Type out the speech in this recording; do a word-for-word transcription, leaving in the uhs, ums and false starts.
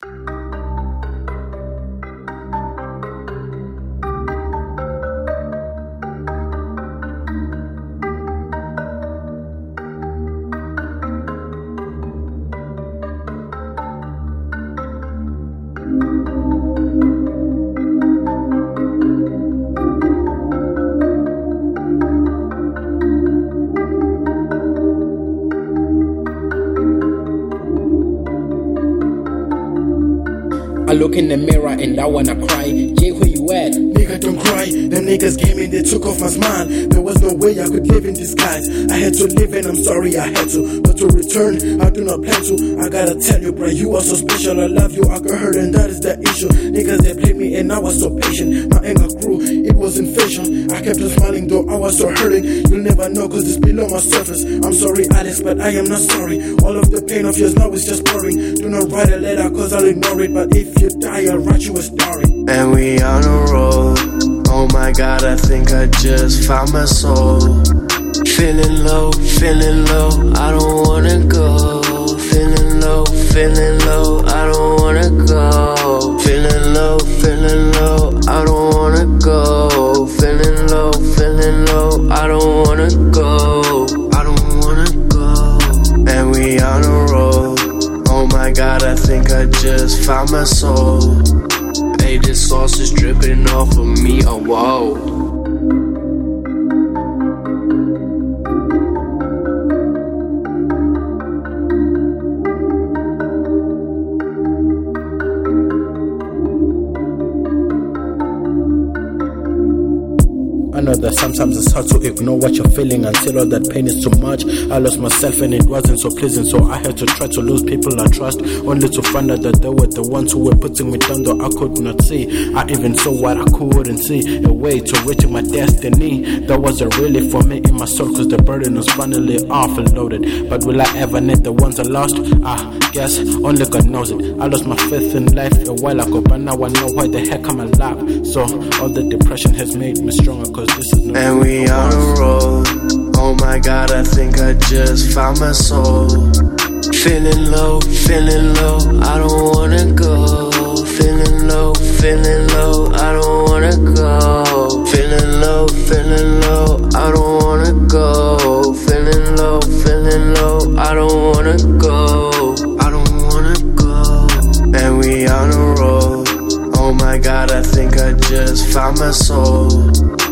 I look in the mirror and I wanna cry. Jay, where you at? Nigga, don't cry. The niggas came in, they took off my smile. There was no way I could live in disguise. I had to live and I'm sorry I had to. But to return, I do not plan to. I gotta tell you, bro, you are so special. I love you, I got hurt and that is the issue. Niggas, they played me and I was so patient. My anger grew, it was inflation. I kept on smiling though I was so hurting. You'll never know cause it's below my surface. I'm sorry, Alex, but I am not sorry. All of the pain of yours now is just pouring. Do not write a letter cause I'll ignore it. But if you die, I'll write you a story. And we on a roll. Oh my God, I think I just found my soul. Feeling low, feeling low, I don't wanna go. Feeling low, feeling low, I don't wanna go. Feeling low, feeling low, I don't wanna go. Feeling low, feeling low, I don't wanna go. I don't wanna go. And we on a roll. Oh my God, I think I just found my soul. Hey, this sauce is dripping off of me, oh whoa. I know that sometimes it's hard to ignore what you're feeling until all that pain is too much. I lost myself and it wasn't so pleasing, so I had to try to lose people I trust, only to find out that they were the ones who were putting me down though I could not see. I even saw what I couldn't see, a way to reaching my destiny. That was a relief for me in my soul cause the burden was finally offloaded. But will I ever need the ones I lost? I guess only God knows it. I lost my faith in life a while ago, but now I know why the heck I'm alive. So all the depression has made me stronger cause this is no. And we on a roll. Oh my God, I think I just found my soul. Feeling low, feeling low, I don't wanna go. Feeling low, feeling low, I don't wanna go. Feeling low, feeling low, I don't wanna go. Feeling low, feeling low, I don't wanna go. I don't wanna go. And we on a roll. Oh my God, I think I just found my soul.